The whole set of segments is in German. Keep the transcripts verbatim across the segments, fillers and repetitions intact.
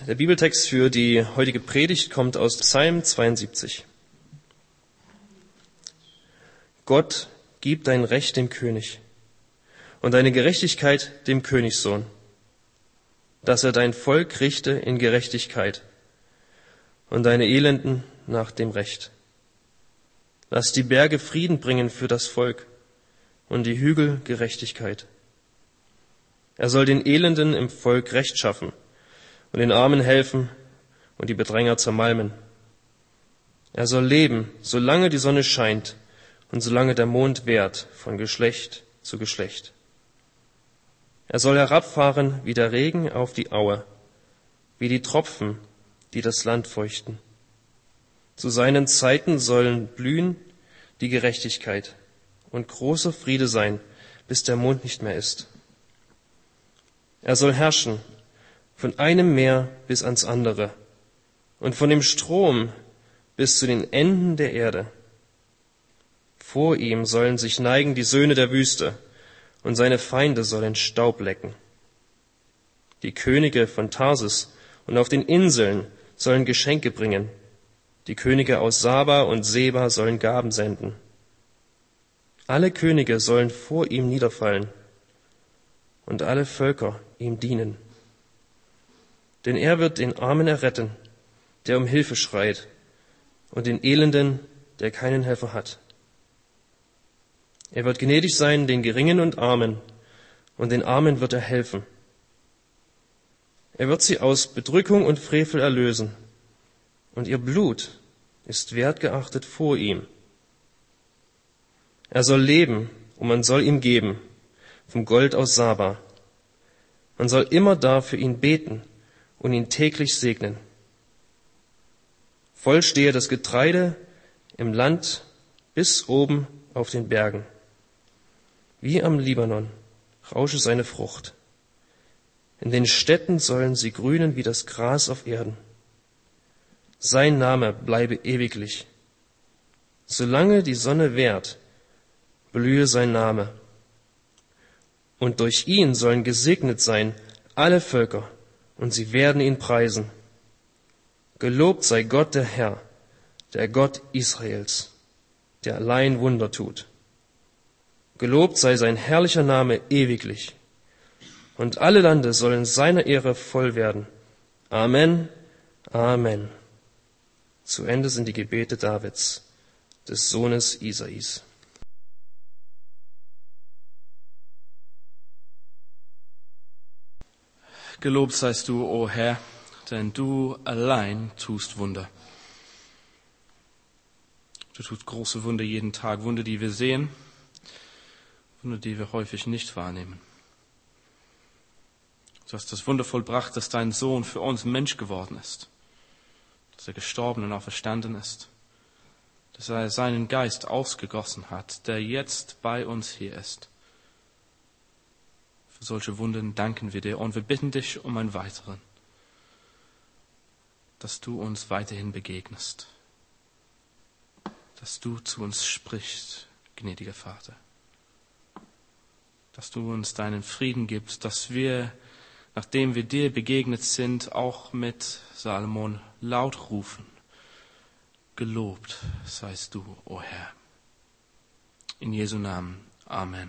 Der Bibeltext für die heutige Predigt kommt aus Psalm zweiundsiebzig. Gott, gib dein Recht dem König und deine Gerechtigkeit dem Königssohn, dass er dein Volk richte in Gerechtigkeit und deine Elenden nach dem Recht. Lass die Berge Frieden bringen für das Volk und die Hügel Gerechtigkeit. Er soll den Elenden im Volk Recht schaffen und den Armen helfen und die Bedränger zermalmen. Er soll leben, solange die Sonne scheint und solange der Mond währt, von Geschlecht zu Geschlecht. Er soll herabfahren wie der Regen auf die Aue, wie die Tropfen, die das Land feuchten. Zu seinen Zeiten sollen blühen die Gerechtigkeit und großer Friede sein, bis der Mond nicht mehr ist. Er soll herrschen von einem Meer bis ans andere und von dem Strom bis zu den Enden der Erde. Vor ihm sollen sich neigen die Söhne der Wüste und seine Feinde sollen Staub lecken. Die Könige von Tarsis und auf den Inseln sollen Geschenke bringen. Die Könige aus Saba und Seba sollen Gaben senden. Alle Könige sollen vor ihm niederfallen und alle Völker ihm dienen. Denn er wird den Armen erretten, der um Hilfe schreit, und den Elenden, der keinen Helfer hat. Er wird gnädig sein den Geringen und Armen, und den Armen wird er helfen. Er wird sie aus Bedrückung und Frevel erlösen, und ihr Blut ist wertgeachtet vor ihm. Er soll leben, und man soll ihm geben, vom Gold aus Saba. Man soll immer da für ihn beten und ihn täglich segnen. Voll stehe das Getreide im Land bis oben auf den Bergen. Wie am Libanon rausche seine Frucht. In den Städten sollen sie grünen wie das Gras auf Erden. Sein Name bleibe ewiglich. Solange die Sonne währt, blühe sein Name. Und durch ihn sollen gesegnet sein alle Völker, und sie werden ihn preisen. Gelobt sei Gott der Herr, der Gott Israels, der allein Wunder tut. Gelobt sei sein herrlicher Name ewiglich. Und alle Lande sollen seiner Ehre voll werden. Amen, Amen. Zu Ende sind die Gebete Davids, des Sohnes Isais. Gelobt seist du, o Herr, denn du allein tust Wunder. Du tust große Wunder jeden Tag, Wunder, die wir sehen, Wunder, die wir häufig nicht wahrnehmen. Du hast das Wunder vollbracht, dass dein Sohn für uns Mensch geworden ist, dass er gestorben und auferstanden ist, dass er seinen Geist ausgegossen hat, der jetzt bei uns hier ist. Für solche Wunder danken wir dir und wir bitten dich um einen weiteren, dass du uns weiterhin begegnest, dass du zu uns sprichst, gnädiger Vater, dass du uns deinen Frieden gibst, dass wir, nachdem wir dir begegnet sind, auch mit Salomon laut rufen: Gelobt seist du, o Herr. In Jesu Namen. Amen.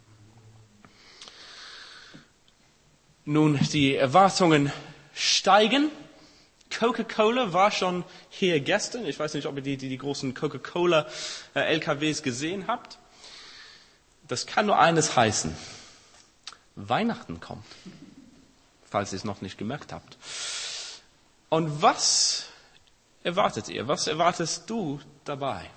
Nun, die Erwartungen steigen. Coca-Cola war schon hier gestern. Ich weiß nicht, ob ihr die, die, die großen Coca-Cola-L K Ws gesehen habt. Das kann nur eines heißen: Weihnachten kommt, falls ihr es noch nicht gemerkt habt. Und was erwartet ihr? Was erwartest du dabei?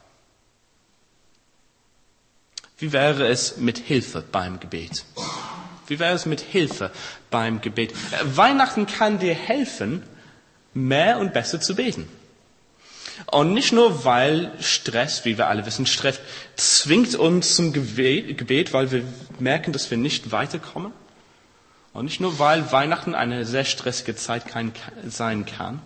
Wie wäre es mit Hilfe beim Gebet? Wie wäre es mit Hilfe beim Gebet? Weihnachten kann dir helfen, mehr und besser zu beten. Und nicht nur, weil Stress, wie wir alle wissen, Stress zwingt uns zum Gebet, weil wir merken, dass wir nicht weiterkommen. Und nicht nur, weil Weihnachten eine sehr stressige Zeit sein kann,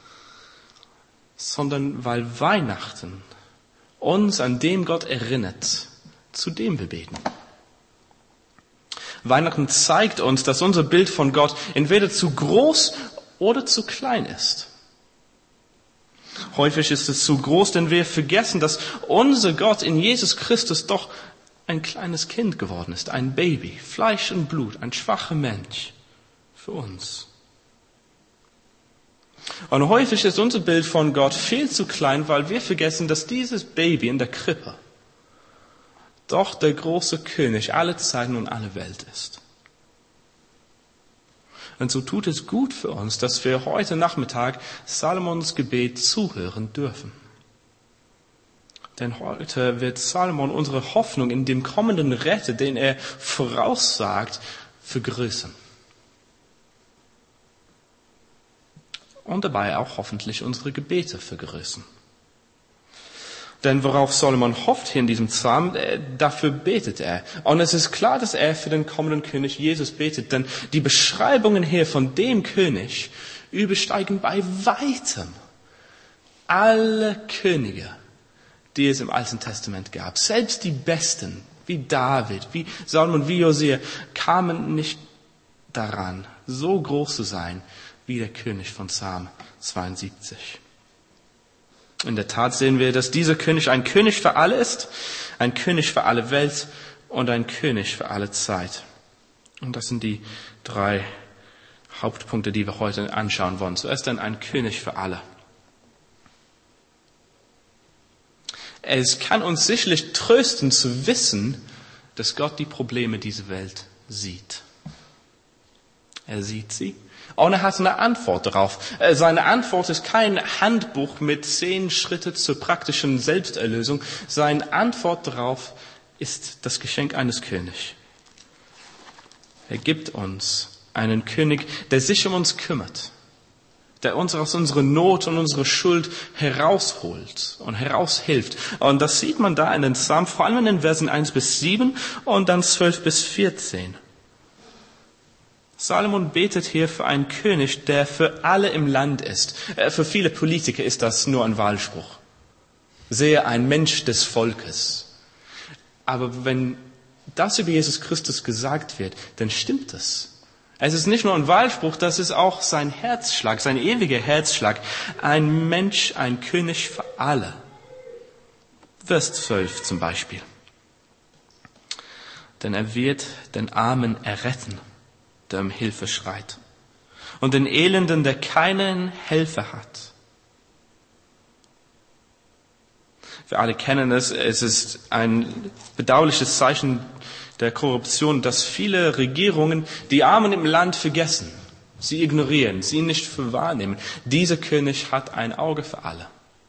sondern weil Weihnachten uns an dem Gott erinnert, zu dem wir beten. Weihnachten zeigt uns, dass unser Bild von Gott entweder zu groß oder zu klein ist. Häufig ist es zu groß, denn wir vergessen, dass unser Gott in Jesus Christus doch ein kleines Kind geworden ist, ein Baby, Fleisch und Blut, ein schwacher Mensch für uns. Und häufig ist unser Bild von Gott viel zu klein, weil wir vergessen, dass dieses Baby in der Krippe doch der große König aller Zeiten und aller Welt ist. Und so tut es gut für uns, dass wir heute Nachmittag Salomons Gebet zuhören dürfen. Denn heute wird Salomon unsere Hoffnung in dem kommenden Retter, den er voraussagt, vergrößern. Und dabei auch hoffentlich unsere Gebete vergrößern. Denn worauf Salomon hofft hier in diesem Psalm, dafür betet er. Und es ist klar, dass er für den kommenden König Jesus betet, denn die Beschreibungen hier von dem König übersteigen bei weitem alle Könige, die es im Alten Testament gab. Selbst die Besten, wie David, wie Salomon, wie Josia, kamen nicht daran, so groß zu sein wie der König von Psalm zweiundsiebzig. In der Tat sehen wir, dass dieser König ein König für alle ist, ein König für alle Welt und ein König für alle Zeit. Und das sind die drei Hauptpunkte, die wir heute anschauen wollen. Zuerst dann ein König für alle. Es kann uns sicherlich trösten zu wissen, dass Gott die Probleme dieser Welt sieht. Er sieht sie. Und er hat eine Antwort darauf. Seine Antwort ist kein Handbuch mit zehn Schritte zur praktischen Selbsterlösung. Seine Antwort darauf ist das Geschenk eines Königs. Er gibt uns einen König, der sich um uns kümmert, der uns aus unserer Not und unserer Schuld herausholt und heraushilft. Und das sieht man da in den Psalmen, vor allem in den Versen eins bis sieben und dann zwölf bis vierzehn. Salomon betet hier für einen König, der für alle im Land ist. Für viele Politiker ist das nur ein Wahlspruch. Sehe ein Mensch des Volkes. Aber wenn das über Jesus Christus gesagt wird, dann stimmt es. Es ist nicht nur ein Wahlspruch, das ist auch sein Herzschlag, sein ewiger Herzschlag. Ein Mensch, ein König für alle. Vers zwölf zum Beispiel. Denn er wird den Armen erretten, der um Hilfe schreit, und den Elenden, der keinen Helfer hat. Wir alle kennen es, es ist ein bedauerliches Zeichen der Korruption, dass viele Regierungen die Armen im Land vergessen, sie ignorieren, sie nicht für wahrnehmen. Dieser König hat ein Auge für alle.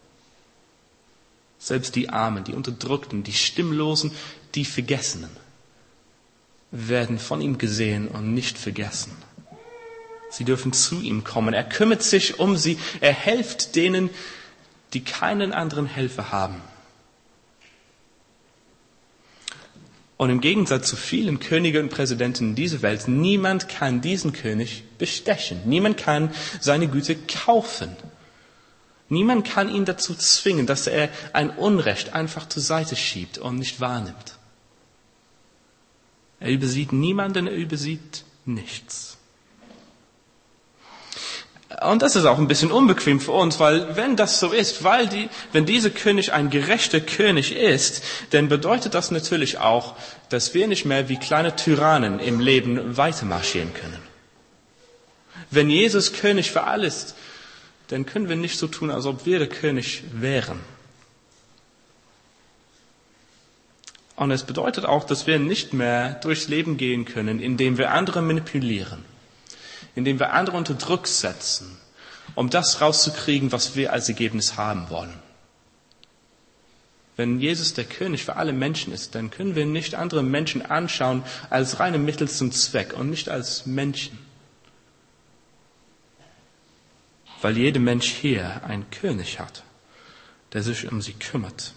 Selbst die Armen, die Unterdrückten, die Stimmlosen, die Vergessenen werden von ihm gesehen und nicht vergessen. Sie dürfen zu ihm kommen. Er kümmert sich um sie. Er hilft denen, die keinen anderen Helfer haben. Und im Gegensatz zu vielen Königen und Präsidenten dieser Welt, niemand kann diesen König bestechen. Niemand kann seine Güte kaufen. Niemand kann ihn dazu zwingen, dass er ein Unrecht einfach zur Seite schiebt und nicht wahrnimmt. Er übersieht niemanden, er übersieht nichts. Und das ist auch ein bisschen unbequem für uns, weil wenn das so ist, weil die, wenn dieser König ein gerechter König ist, dann bedeutet das natürlich auch, dass wir nicht mehr wie kleine Tyrannen im Leben weitermarschieren können. Wenn Jesus König für alles ist, dann können wir nicht so tun, als ob wir der König wären. Und es bedeutet auch, dass wir nicht mehr durchs Leben gehen können, indem wir andere manipulieren, indem wir andere unter Druck setzen, um das rauszukriegen, was wir als Ergebnis haben wollen. Wenn Jesus der König für alle Menschen ist, dann können wir nicht andere Menschen anschauen als reine Mittel zum Zweck und nicht als Menschen. Weil jeder Mensch hier einen König hat, der sich um sie kümmert.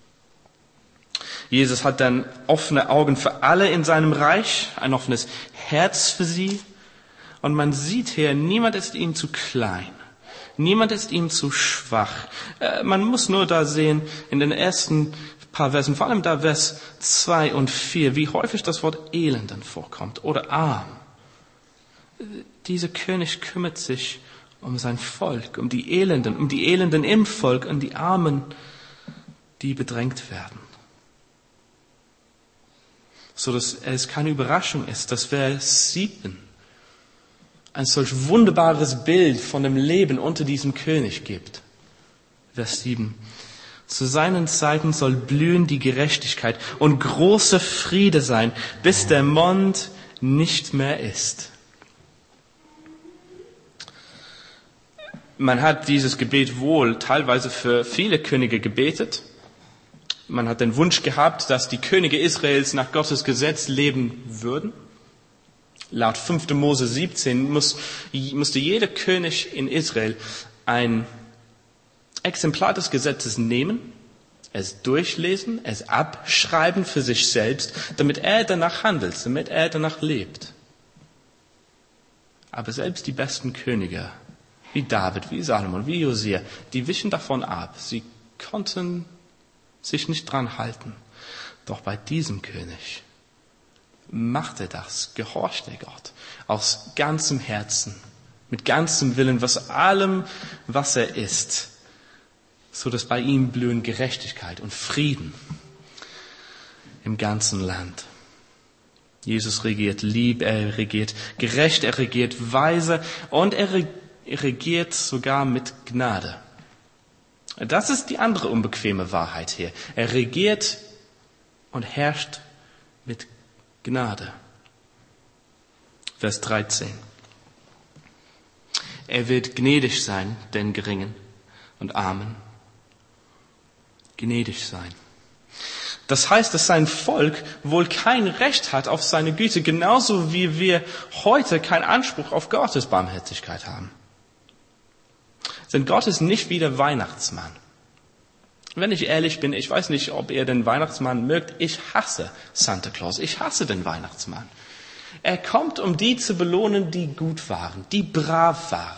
Jesus hat dann offene Augen für alle in seinem Reich, ein offenes Herz für sie. Und man sieht hier, niemand ist ihm zu klein. Niemand ist ihm zu schwach. Äh, man muss nur da sehen, in den ersten paar Versen, vor allem da Vers zwei und vier, wie häufig das Wort Elenden vorkommt oder arm. Dieser König kümmert sich um sein Volk, um die Elenden, um die Elenden im Volk und die Armen, die bedrängt werden. So dass es keine Überraschung ist, dass Vers sieben ein solch wunderbares Bild von dem Leben unter diesem König gibt. Vers sieben. Zu seinen Zeiten soll blühen die Gerechtigkeit und großer Friede sein, bis der Mond nicht mehr ist. Man hat dieses Gebet wohl teilweise für viele Könige gebetet. Man hat den Wunsch gehabt, dass die Könige Israels nach Gottes Gesetz leben würden. Laut fünfter Mose siebzehn muss, musste jeder König in Israel ein Exemplar des Gesetzes nehmen, es durchlesen, es abschreiben für sich selbst, damit er danach handelt, damit er danach lebt. Aber selbst die besten Könige, wie David, wie Salomon, wie Josia, die wichen davon ab. Sie konnten sich nicht dran halten. Doch bei diesem König machte das, gehorchte Gott aus ganzem Herzen, mit ganzem Willen, was allem, was er ist, so dass bei ihm blühen Gerechtigkeit und Frieden im ganzen Land. Jesus regiert lieb, er regiert gerecht, er regiert weise und er regiert sogar mit Gnade. Das ist die andere unbequeme Wahrheit hier. Er regiert und herrscht mit Gnade. Vers dreizehn. Er wird gnädig sein, den Geringen und Armen. Gnädig sein. Das heißt, dass sein Volk wohl kein Recht hat auf seine Güte, genauso wie wir heute keinen Anspruch auf Gottes Barmherzigkeit haben. Denn Gott ist nicht wie der Weihnachtsmann. Wenn ich ehrlich bin, ich weiß nicht, ob ihr den Weihnachtsmann mögt. Ich hasse Santa Claus. Ich hasse den Weihnachtsmann. Er kommt, um die zu belohnen, die gut waren, die brav waren.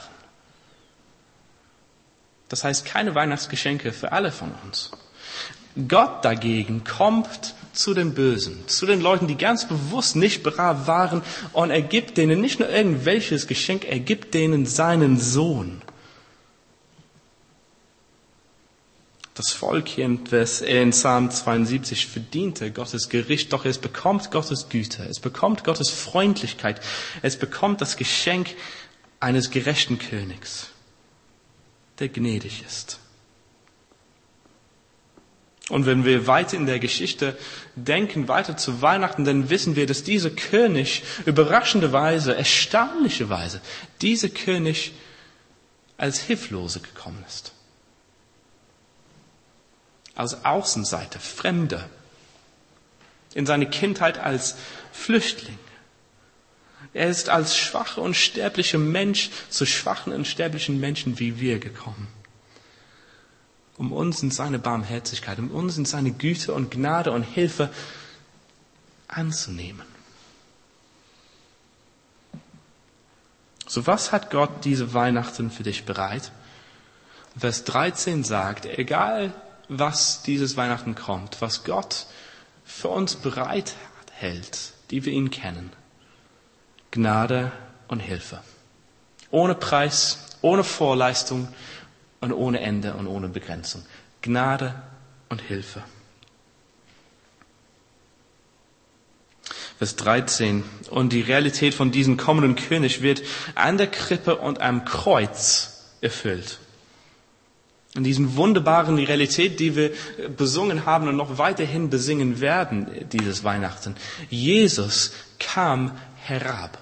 Das heißt, keine Weihnachtsgeschenke für alle von uns. Gott dagegen kommt zu den Bösen, zu den Leuten, die ganz bewusst nicht brav waren, und er gibt denen nicht nur irgendwelches Geschenk, er gibt denen seinen Sohn. Das Volk hier in Psalm zweiundsiebzig verdiente Gottes Gericht, doch es bekommt Gottes Güte, es bekommt Gottes Freundlichkeit, es bekommt das Geschenk eines gerechten Königs, der gnädig ist. Und wenn wir weiter in der Geschichte denken, weiter zu Weihnachten, dann wissen wir, dass dieser König überraschenderweise, erstaunlicherweise, dieser König als Hilflose gekommen ist. Als Außenseiter, Fremder, in seine Kindheit als Flüchtling. Er ist als schwacher und sterblicher Mensch zu schwachen und sterblichen Menschen wie wir gekommen, um uns in seine Barmherzigkeit, um uns in seine Güte und Gnade und Hilfe anzunehmen. So, was hat Gott diese Weihnachten für dich bereit? Vers dreizehn sagt, egal was dieses Weihnachten kommt, was Gott für uns bereit hält, die wir ihn kennen. Gnade und Hilfe. Ohne Preis, ohne Vorleistung und ohne Ende und ohne Begrenzung. Gnade und Hilfe. Vers dreizehn. Und die Realität von diesem kommenden König wird an der Krippe und am Kreuz erfüllt. In diesen wunderbaren Realität, die wir besungen haben und noch weiterhin besingen werden, dieses Weihnachten. Jesus kam herab.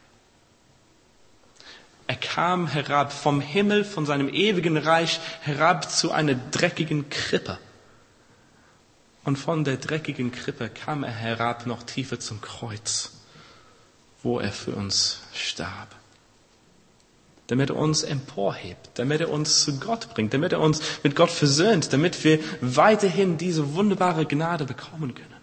Er kam herab vom Himmel, von seinem ewigen Reich, herab zu einer dreckigen Krippe. Und von der dreckigen Krippe kam er herab noch tiefer zum Kreuz, wo er für uns starb. Damit er uns emporhebt, damit er uns zu Gott bringt, damit er uns mit Gott versöhnt, damit wir weiterhin diese wunderbare Gnade bekommen können.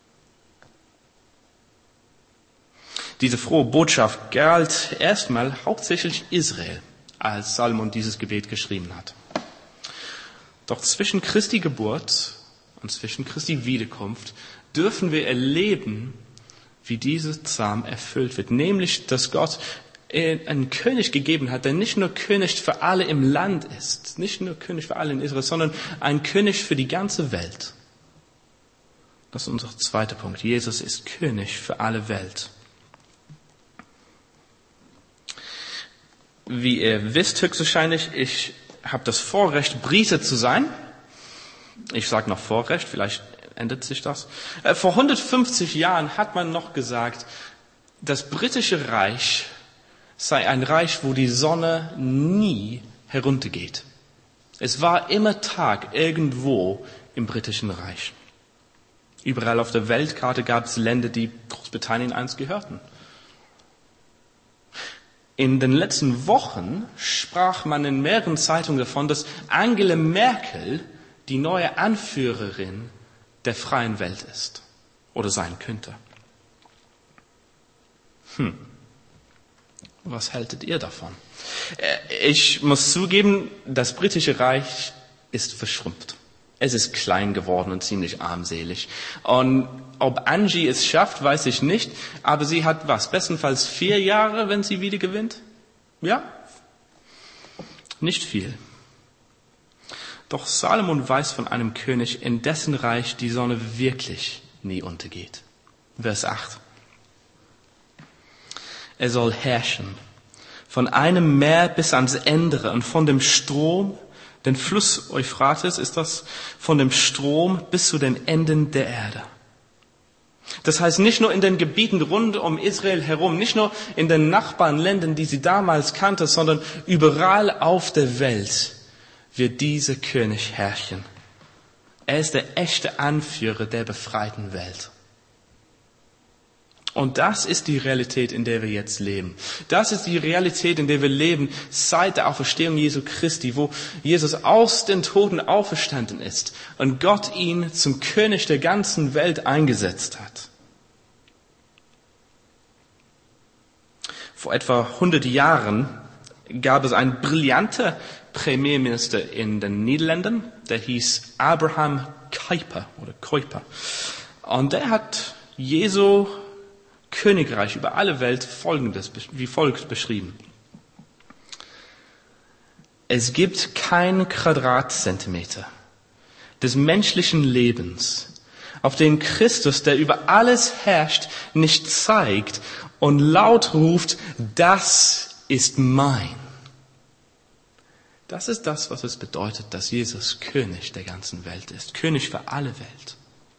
Diese frohe Botschaft galt erstmal hauptsächlich Israel, als Salomon dieses Gebet geschrieben hat. Doch zwischen Christi Geburt und zwischen Christi Wiederkunft dürfen wir erleben, wie dieser Psalm erfüllt wird, nämlich, dass Gott einen König gegeben hat, der nicht nur König für alle im Land ist, nicht nur König für alle in Israel, sondern ein König für die ganze Welt. Das ist unser zweiter Punkt. Jesus ist König für alle Welt. Wie ihr wisst höchstwahrscheinlich, ich habe das Vorrecht, Brite zu sein. Ich sage noch Vorrecht, vielleicht ändert sich das. Vor hundertfünfzig Jahren hat man noch gesagt, das britische Reich sei ein Reich, wo die Sonne nie heruntergeht. Es war immer Tag irgendwo im britischen Reich. Überall auf der Weltkarte gab es Länder, die Großbritannien einst gehörten. In den letzten Wochen sprach man in mehreren Zeitungen davon, dass Angela Merkel die neue Anführerin der freien Welt ist oder sein könnte. Hm. Was haltet ihr davon? Ich muss zugeben, das britische Reich ist verschrumpft. Es ist klein geworden und ziemlich armselig. Und ob Angie es schafft, weiß ich nicht. Aber sie hat was? Bestenfalls vier Jahre, wenn sie wieder gewinnt? Ja? Nicht viel. Doch Salomon weiß von einem König, in dessen Reich die Sonne wirklich nie untergeht. Vers acht. Er soll herrschen, von einem Meer bis ans andere und von dem Strom, den Fluss Euphrates ist das, von dem Strom bis zu den Enden der Erde. Das heißt, nicht nur in den Gebieten rund um Israel herum, nicht nur in den Nachbarländern, die sie damals kannte, sondern überall auf der Welt wird dieser König herrschen. Er ist der echte Anführer der befreiten Welt. Und das ist die Realität, in der wir jetzt leben. Das ist die Realität, in der wir leben seit der Auferstehung Jesu Christi, wo Jesus aus den Toten auferstanden ist und Gott ihn zum König der ganzen Welt eingesetzt hat. Vor etwa hundert Jahren gab es einen brillanten Premierminister in den Niederlanden, der hieß Abraham Kuyper oder Kuyper. Und der hat Jesu Königreich über alle Welt Folgendes, wie folgt beschrieben. Es gibt keinen Quadratzentimeter des menschlichen Lebens, auf den Christus, der über alles herrscht, nicht zeigt und laut ruft, das ist mein. Das ist das, was es bedeutet, dass Jesus König der ganzen Welt ist, König für alle Welt.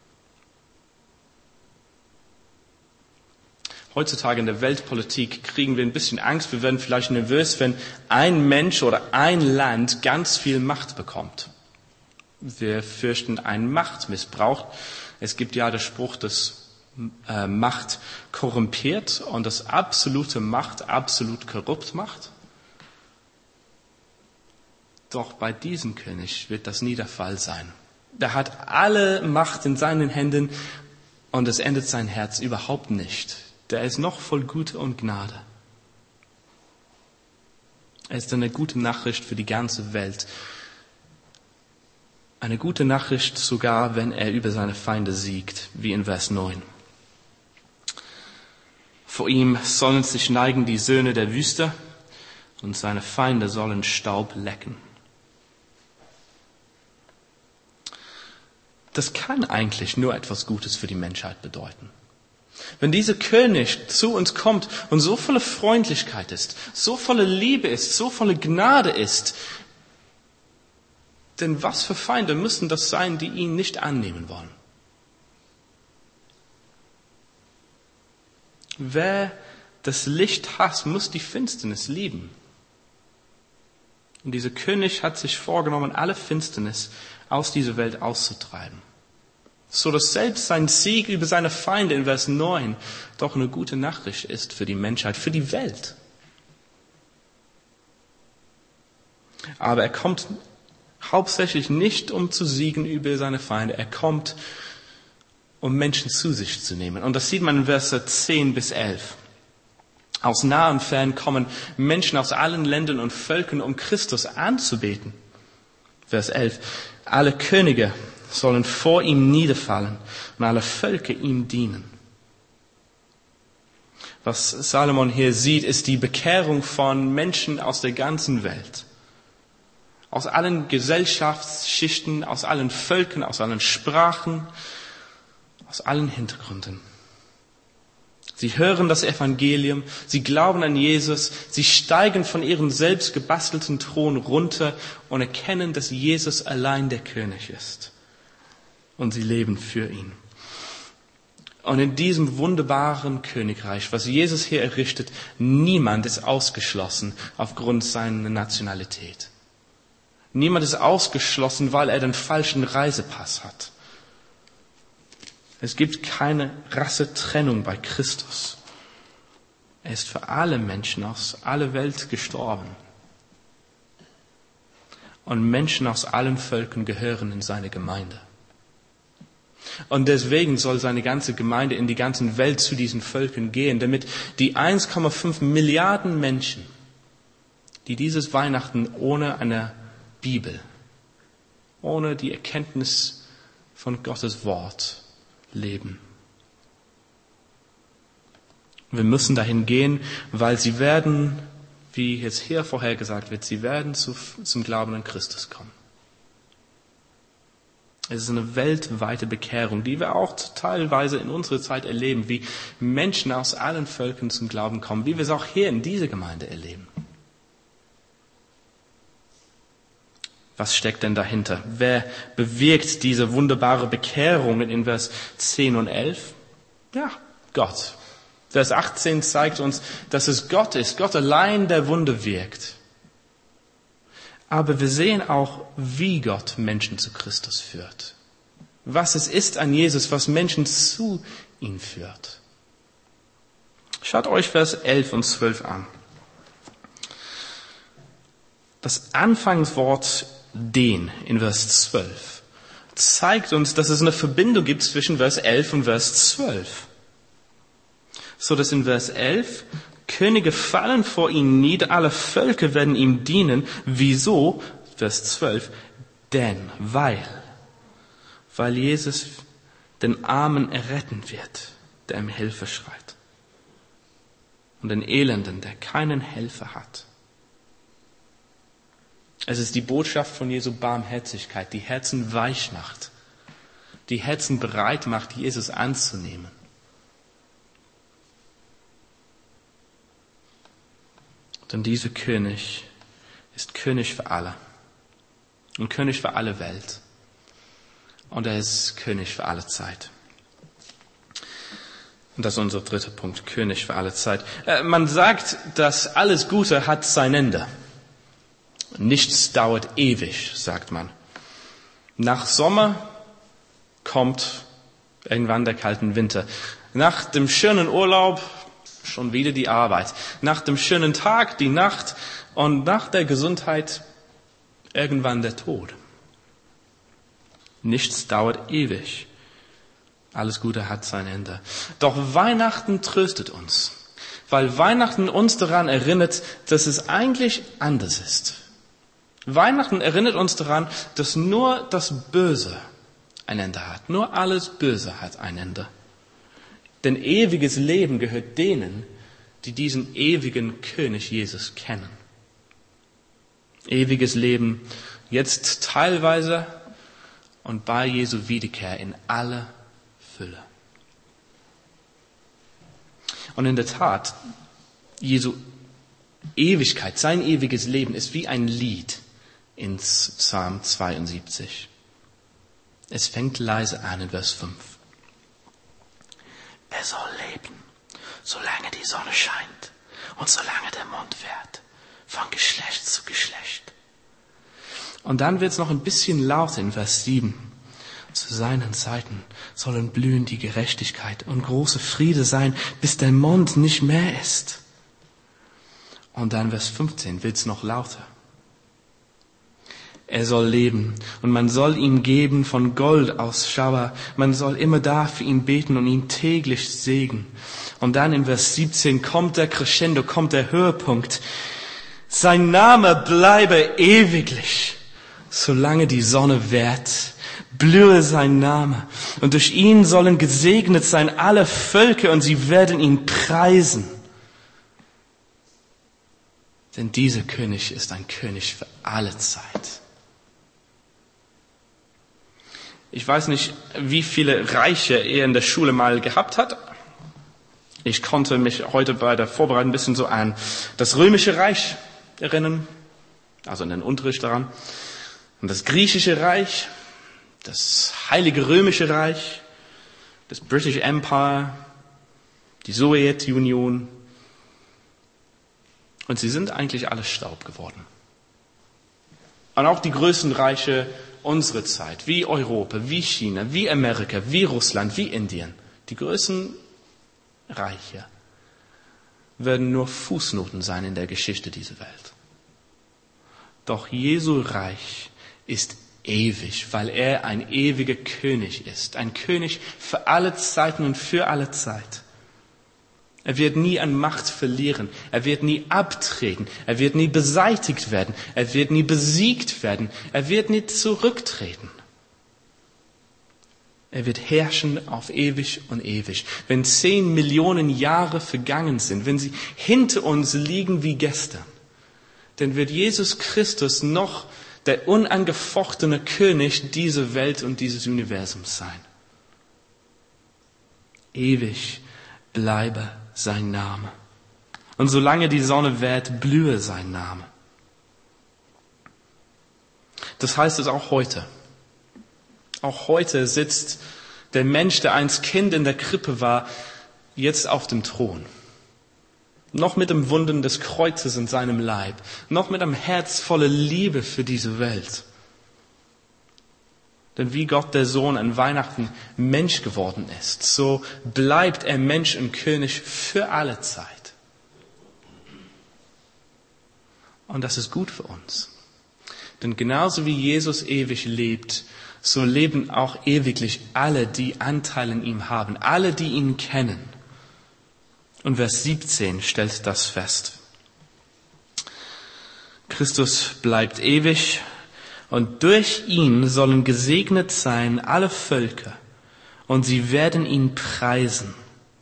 Heutzutage in der Weltpolitik kriegen wir ein bisschen Angst, wir werden vielleicht nervös, wenn ein Mensch oder ein Land ganz viel Macht bekommt. Wir fürchten einen Machtmissbrauch. Es gibt ja den Spruch, dass äh, Macht korrumpiert und dass absolute Macht absolut korrupt macht. Doch bei diesem König wird das nie der Fall sein. Der hat alle Macht in seinen Händen und es ändert sein Herz überhaupt nicht. Der ist noch voll Güte und Gnade. Er ist eine gute Nachricht für die ganze Welt. Eine gute Nachricht sogar, wenn er über seine Feinde siegt, wie in Vers neun. Vor ihm sollen sich neigen die Söhne der Wüste und seine Feinde sollen Staub lecken. Das kann eigentlich nur etwas Gutes für die Menschheit bedeuten. Wenn dieser König zu uns kommt und so voller Freundlichkeit ist, so voller Liebe ist, so voller Gnade ist, denn was für Feinde müssen das sein, die ihn nicht annehmen wollen? Wer das Licht hasst, muss die Finsternis lieben. Und dieser König hat sich vorgenommen, alle Finsternis aus dieser Welt auszutreiben. So dass selbst sein Sieg über seine Feinde in Vers neun doch eine gute Nachricht ist für die Menschheit, für die Welt. Aber er kommt hauptsächlich nicht, um zu siegen über seine Feinde. Er kommt, um Menschen zu sich zu nehmen. Und das sieht man in Verse zehn bis elf. Aus nah und fern kommen Menschen aus allen Ländern und Völkern, um Christus anzubeten. Vers elf. Alle Könige sollen vor ihm niederfallen und alle Völker ihm dienen. Was Salomon hier sieht, ist die Bekehrung von Menschen aus der ganzen Welt. Aus allen Gesellschaftsschichten, aus allen Völkern, aus allen Sprachen, aus allen Hintergründen. Sie hören das Evangelium, sie glauben an Jesus, sie steigen von ihrem selbst gebastelten Thron runter und erkennen, dass Jesus allein der König ist. Und sie leben für ihn. Und in diesem wunderbaren Königreich, was Jesus hier errichtet, niemand ist ausgeschlossen aufgrund seiner Nationalität. Niemand ist ausgeschlossen, weil er den falschen Reisepass hat. Es gibt keine Rassetrennung bei Christus. Er ist für alle Menschen aus aller Welt gestorben. Und Menschen aus allen Völkern gehören in seine Gemeinde. Und deswegen soll seine ganze Gemeinde in die ganze Welt zu diesen Völkern gehen, damit die eins Komma fünf Milliarden Menschen, die dieses Weihnachten ohne eine Bibel, ohne die Erkenntnis von Gottes Wort leben. Wir müssen dahin gehen, weil sie werden, wie jetzt hier vorhergesagt wird, sie werden zu, zum Glauben an Christus kommen. Es ist eine weltweite Bekehrung, die wir auch teilweise in unserer Zeit erleben, wie Menschen aus allen Völkern zum Glauben kommen, wie wir es auch hier in dieser Gemeinde erleben. Was steckt denn dahinter? Wer bewirkt diese wunderbare Bekehrung in Vers zehn und elf? Ja, Gott. Vers achtzehn zeigt uns, dass es Gott ist, Gott allein, der Wunder wirkt. Aber wir sehen auch, wie Gott Menschen zu Christus führt. Was es ist an Jesus, was Menschen zu ihm führt. Schaut euch Vers elf und zwölf an. Das Anfangswort den in Vers zwölf zeigt uns, dass es eine Verbindung gibt zwischen Vers elf und Vers zwölf. So dass in Vers elf Könige fallen vor ihm nieder, alle Völker werden ihm dienen. Wieso? Vers zwölf. Denn, weil, weil Jesus den Armen erretten wird, der um Hilfe schreit. Und den Elenden, der keinen Helfer hat. Es ist die Botschaft von Jesu Barmherzigkeit, die Herzen weich macht, die Herzen bereit macht, Jesus anzunehmen. Denn dieser König ist König für alle und König für alle Welt. Und er ist König für alle Zeit. Und das ist unser dritter Punkt, König für alle Zeit. Äh, man sagt, dass alles Gute hat sein Ende. Nichts dauert ewig, sagt man. Nach Sommer kommt irgendwann der kalte Winter. Nach dem schönen Urlaub schon wieder die Arbeit. Nach dem schönen Tag die Nacht und nach der Gesundheit irgendwann der Tod. Nichts dauert ewig. Alles Gute hat sein Ende. Doch Weihnachten tröstet uns, weil Weihnachten uns daran erinnert, dass es eigentlich anders ist. Weihnachten erinnert uns daran, dass nur das Böse ein Ende hat. Nur alles Böse hat ein Ende. Denn ewiges Leben gehört denen, die diesen ewigen König Jesus kennen. Ewiges Leben jetzt teilweise und bei Jesu Wiederkehr in aller Fülle. Und in der Tat, Jesu Ewigkeit, sein ewiges Leben ist wie ein Lied in Psalm zweiundsiebzig. Es fängt leise an in Vers fünf. Er soll leben, solange die Sonne scheint und solange der Mond währt, von Geschlecht zu Geschlecht. Und dann wird es noch ein bisschen lauter in Vers sieben. Zu seinen Zeiten sollen blühen die Gerechtigkeit und große Friede sein, bis der Mond nicht mehr ist. Und dann Vers fünfzehn wird es noch lauter. Er soll leben und man soll ihm geben von Gold aus Schauer. Man soll immer da für ihn beten und ihn täglich segnen. Und dann in Vers siebzehn kommt der Crescendo, kommt der Höhepunkt. Sein Name bleibe ewiglich, solange die Sonne währt blühe sein Name. Und durch ihn sollen gesegnet sein alle Völker und sie werden ihn preisen. Denn dieser König ist ein König für alle Zeit. Ich weiß nicht, wie viele Reiche er in der Schule mal gehabt hat. Ich konnte mich heute bei der Vorbereitung ein bisschen so an das Römische Reich erinnern, also an den Unterricht daran, und das Griechische Reich, das Heilige Römische Reich, das British Empire, die Sowjetunion. Und sie sind eigentlich alle Staub geworden. Und auch die größten Reiche unserer Zeit, wie Europa, wie China, wie Amerika, wie Russland, wie Indien, die größten Reiche werden nur Fußnoten sein in der Geschichte dieser Welt. Doch Jesu Reich ist ewig, weil er ein ewiger König ist. Ein König für alle Zeiten und für alle Zeit. Er wird nie an Macht verlieren. Er wird nie abtreten. Er wird nie beseitigt werden. Er wird nie besiegt werden. Er wird nie zurücktreten. Er wird herrschen auf ewig und ewig. Wenn zehn Millionen Jahre vergangen sind, wenn sie hinter uns liegen wie gestern, dann wird Jesus Christus noch der unangefochtene König dieser Welt und dieses Universums sein. Ewig bleibe sein Name. Und solange die Sonne währt, blühe sein Name. Das heißt es auch heute. Auch heute sitzt der Mensch, der einst Kind in der Krippe war, jetzt auf dem Thron. Noch mit dem Wunden des Kreuzes in seinem Leib. Noch mit einem Herz voller Liebe für diese Welt. Denn wie Gott der Sohn an Weihnachten Mensch geworden ist, so bleibt er Mensch und König für alle Zeit. Und das ist gut für uns. Denn genauso wie Jesus ewig lebt, so leben auch ewiglich alle, die Anteil an ihm haben, alle, die ihn kennen. Und Vers siebzehn stellt das fest. Christus bleibt ewig und durch ihn sollen gesegnet sein alle Völker und sie werden ihn preisen.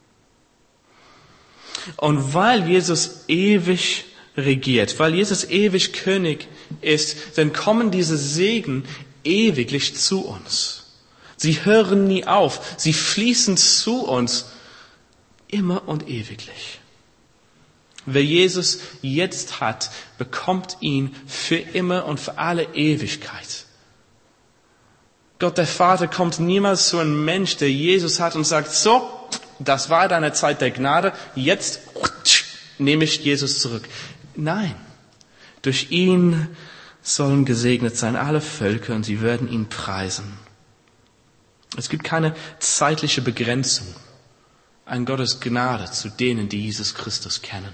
Und weil Jesus ewig regiert, weil Jesus ewig König ist, dann kommen diese Segen ewiglich zu uns. Sie hören nie auf, sie fließen zu uns immer und ewiglich. Wer Jesus jetzt hat, bekommt ihn für immer und für alle Ewigkeit. Gott der Vater kommt niemals zu einem Mensch, der Jesus hat und sagt, so, das war deine Zeit der Gnade, jetzt nehme ich Jesus zurück. Nein, durch ihn sollen gesegnet sein alle Völker und sie werden ihn preisen. Es gibt keine zeitliche Begrenzung an Gottes Gnade zu denen, die Jesus Christus kennen.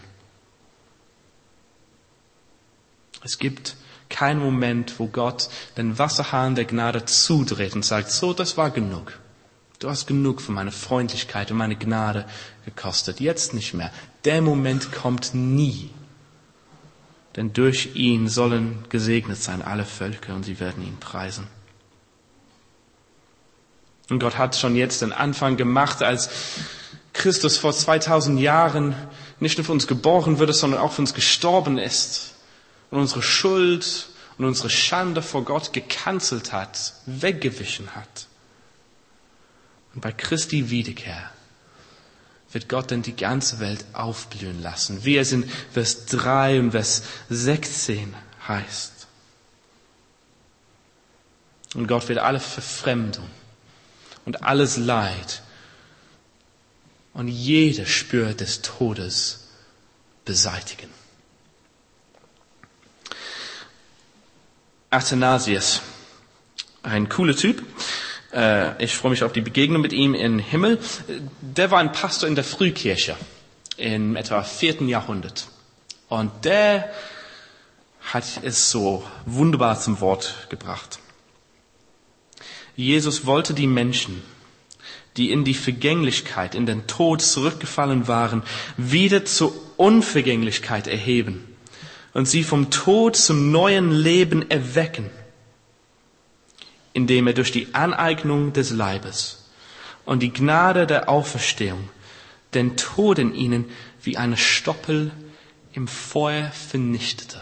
Es gibt keinen Moment, wo Gott den Wasserhahn der Gnade zudreht und sagt, so, das war genug. Du hast genug von meiner Freundlichkeit und meiner Gnade gekostet. Jetzt nicht mehr. Der Moment kommt nie. Denn durch ihn sollen gesegnet sein alle Völker und sie werden ihn preisen. Und Gott hat schon jetzt den Anfang gemacht, als Christus vor zweitausend Jahren nicht nur für uns geboren wurde, sondern auch für uns gestorben ist und unsere Schuld und unsere Schande vor Gott gecancelt hat, weggewichen hat. Und bei Christi Wiederkehr wird Gott dann die ganze Welt aufblühen lassen, wie es in Vers drei und Vers sechzehn heißt. Und Gott wird alle Verfremdung und alles Leid und jede Spür des Todes beseitigen. Athanasius, ein cooler Typ. Ich freue mich auf die Begegnung mit ihm im Himmel. Der war ein Pastor in der Frühkirche im etwa vierten Jahrhundert. Und der hat es so wunderbar zum Wort gebracht. Jesus wollte die Menschen, die in die Vergänglichkeit, in den Tod zurückgefallen waren, wieder zur Unvergänglichkeit erheben und sie vom Tod zum neuen Leben erwecken. indem er durch die Aneignung des Leibes und die Gnade der Auferstehung den Tod in ihnen wie eine Stoppel im Feuer vernichtete.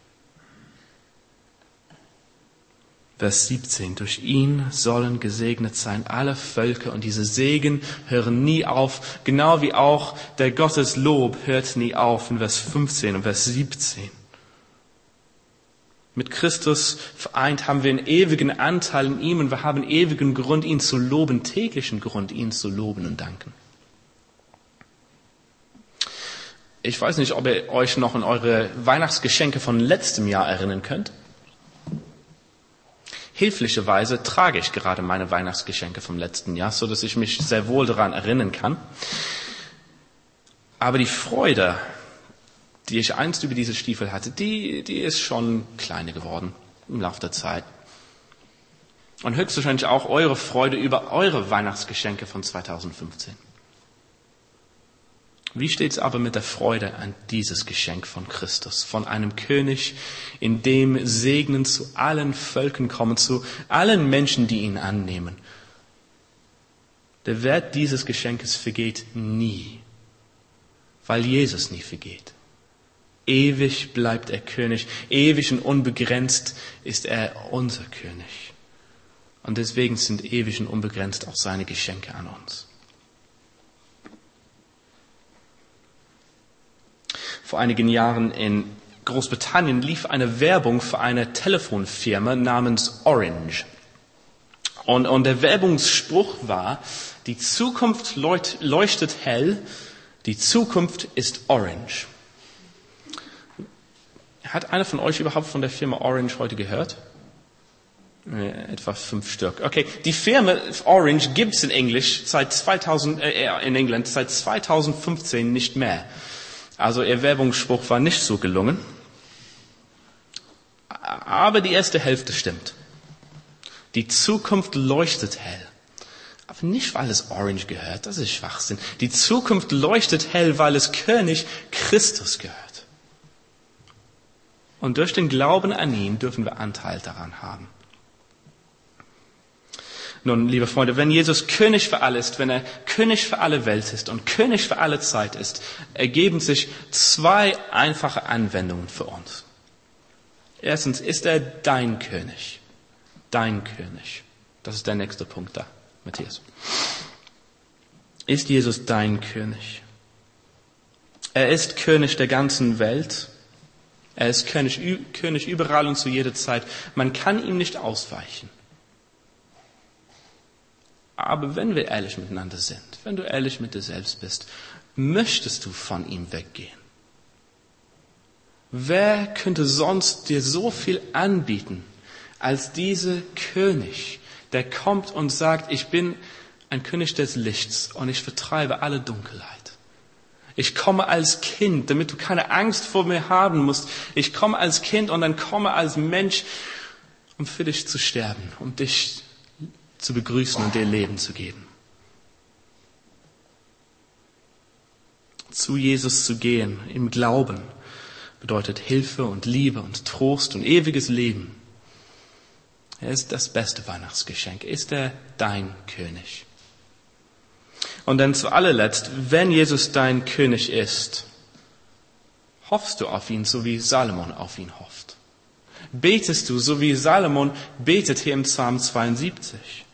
Vers siebzehn. Durch ihn sollen gesegnet sein alle Völker, und diese Segen hören nie auf, genau wie auch der Gotteslob hört nie auf in Vers fünfzehn und Vers siebzehn. Mit Christus vereint haben wir einen ewigen Anteil in ihm und wir haben ewigen Grund, ihn zu loben, täglichen Grund, ihn zu loben und danken. Ich weiß nicht, ob ihr euch noch an eure Weihnachtsgeschenke von letztem Jahr erinnern könnt. Hilflicherweise trage ich gerade meine Weihnachtsgeschenke vom letzten Jahr, so dass ich mich sehr wohl daran erinnern kann. Aber die Freude, die ich einst über diese Stiefel hatte, die, die ist schon kleiner geworden im Laufe der Zeit. Und höchstwahrscheinlich auch eure Freude über eure Weihnachtsgeschenke von zweitausendfünfzehn. Wie steht's aber mit der Freude an dieses Geschenk von Christus, von einem König, in dem Segnen zu allen Völkern kommen, zu allen Menschen, die ihn annehmen? Der Wert dieses Geschenkes vergeht nie, weil Jesus nie vergeht. Ewig bleibt er König, ewig und unbegrenzt ist er unser König. Und deswegen sind ewig und unbegrenzt auch seine Geschenke an uns. Vor einigen Jahren in Großbritannien lief eine Werbung für eine Telefonfirma namens Orange. Und, und der Werbungsspruch war, die Zukunft leuchtet hell, die Zukunft ist Orange. Hat einer von euch überhaupt von der Firma Orange heute gehört? Äh, etwa fünf Stück. Okay, die Firma Orange gibt's in Englisch seit zweitausend, äh, in England seit zweitausendfünfzehn nicht mehr. Also ihr Werbungsspruch war nicht so gelungen. Aber die erste Hälfte stimmt. Die Zukunft leuchtet hell. Aber nicht, weil es Orange gehört, das ist Schwachsinn. Die Zukunft leuchtet hell, weil es König Christus gehört. Und durch den Glauben an ihn dürfen wir Anteil daran haben. Nun, liebe Freunde, wenn Jesus König für alle ist, wenn er König für alle Welt ist und König für alle Zeit ist, ergeben sich zwei einfache Anwendungen für uns. Erstens, ist er dein König? Dein König. Das ist der nächste Punkt da, Matthias. Ist Jesus dein König? Er ist König der ganzen Welt. Er ist König, König überall und zu jeder Zeit. Man kann ihm nicht ausweichen. Aber wenn wir ehrlich miteinander sind, wenn du ehrlich mit dir selbst bist, möchtest du von ihm weggehen? Wer könnte sonst dir so viel anbieten als dieser König, der kommt und sagt, ich bin ein König des Lichts und ich vertreibe alle Dunkelheit. Ich komme als Kind, damit du keine Angst vor mir haben musst. Ich komme als Kind und dann komme als Mensch, um für dich zu sterben, um dich zu begrüßen und dir Leben zu geben. Zu Jesus zu gehen im Glauben bedeutet Hilfe und Liebe und Trost und ewiges Leben. Er ist das beste Weihnachtsgeschenk. Ist er dein König? Und dann zu allerletzt, wenn Jesus dein König ist, hoffst du auf ihn, so wie Salomon auf ihn hofft? Betest du, so wie Salomon betet hier im Psalm zweiundsiebzig?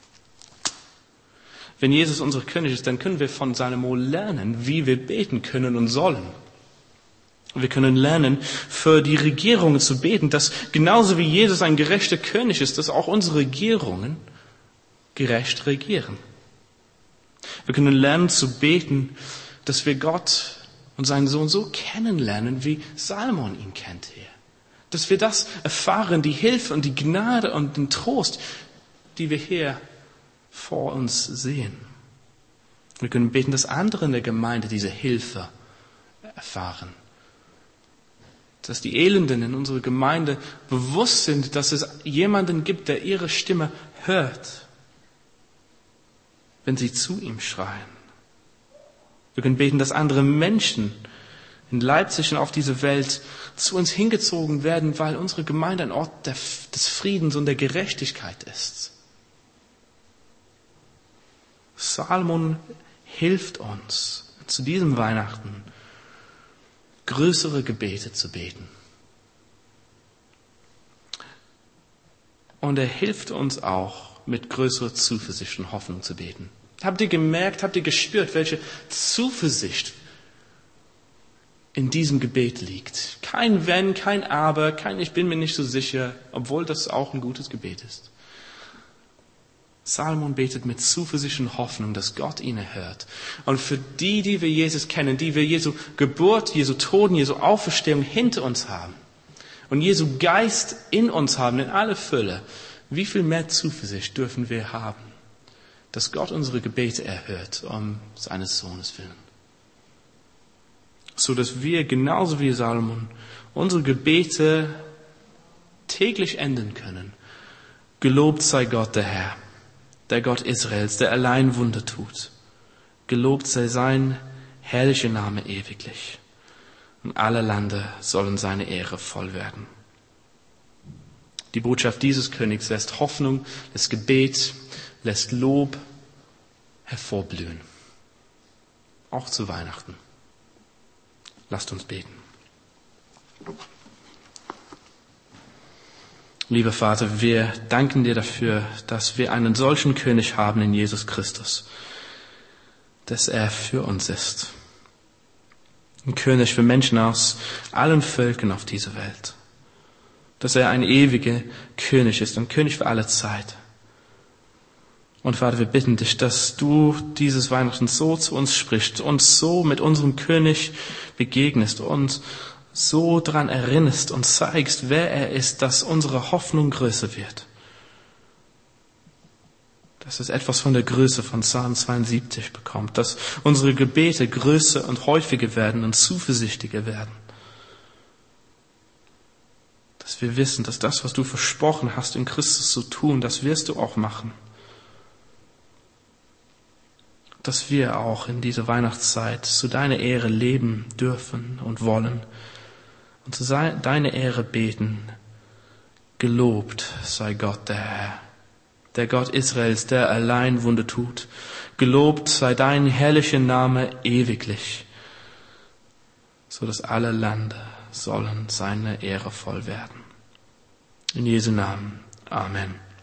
Wenn Jesus unser König ist, dann können wir von Salomo lernen, wie wir beten können und sollen. Wir können lernen, für die Regierungen zu beten, dass genauso wie Jesus ein gerechter König ist, dass auch unsere Regierungen gerecht regieren. Wir können lernen zu beten, dass wir Gott und seinen Sohn so kennenlernen, wie Salomon ihn kennt hier. Dass wir das erfahren, die Hilfe und die Gnade und den Trost, die wir hier vor uns sehen. Wir können beten, dass andere in der Gemeinde diese Hilfe erfahren. Dass die Elenden in unserer Gemeinde bewusst sind, dass es jemanden gibt, der ihre Stimme hört, wenn sie zu ihm schreien. Wir können beten, dass andere Menschen in Leipzig und auf diese Welt zu uns hingezogen werden, weil unsere Gemeinde ein Ort der, des Friedens und der Gerechtigkeit ist. Salomon hilft uns, zu diesem Weihnachten größere Gebete zu beten. Und er hilft uns auch, mit größerer Zuversicht und Hoffnung zu beten. Habt ihr gemerkt, habt ihr gespürt, welche Zuversicht in diesem Gebet liegt? Kein Wenn, kein Aber, kein Ich bin mir nicht so sicher, obwohl das auch ein gutes Gebet ist. Salomon betet mit Zuversicht und Hoffnung, dass Gott ihn erhört. Und für die, die wir Jesus kennen, die wir Jesu Geburt, Jesu Tod, Jesu Auferstehung hinter uns haben und Jesu Geist in uns haben, in aller Fülle, wie viel mehr Zuversicht dürfen wir haben, dass Gott unsere Gebete erhört, um seines Sohnes willen. So dass wir, genauso wie Salomon, unsere Gebete täglich enden können. Gelobt sei Gott der Herr, der Gott Israels, der allein Wunder tut. Gelobt sei sein herrlicher Name ewiglich. Und alle Lande sollen seine Ehre voll werden. Die Botschaft dieses Königs lässt Hoffnung, lässt Gebet, lässt Lob hervorblühen. Auch zu Weihnachten. Lasst uns beten. Lieber Vater, wir danken dir dafür, dass wir einen solchen König haben in Jesus Christus, dass er für uns ist. Ein König für Menschen aus allen Völkern auf dieser Welt. Dass er ein ewiger König ist, ein König für alle Zeit. Und Vater, wir bitten dich, dass du dieses Weihnachten so zu uns sprichst, uns so mit unserem König begegnest, uns so daran erinnerst und zeigst, wer er ist, dass unsere Hoffnung größer wird. Dass es etwas von der Größe von Psalm zweiundsiebzig bekommt, dass unsere Gebete größer und häufiger werden und zuversichtlicher werden. Dass wir wissen, dass das, was du versprochen hast, in Christus zu tun, das wirst du auch machen. Dass wir auch in dieser Weihnachtszeit zu deiner Ehre leben dürfen und wollen und zu deiner Ehre beten. Gelobt sei Gott der Herr, der Gott Israels, der allein Wunder tut. Gelobt sei dein herrlicher Name ewiglich, so dass alle Lande sollen seine Ehre voll werden. In Jesu Namen. Amen.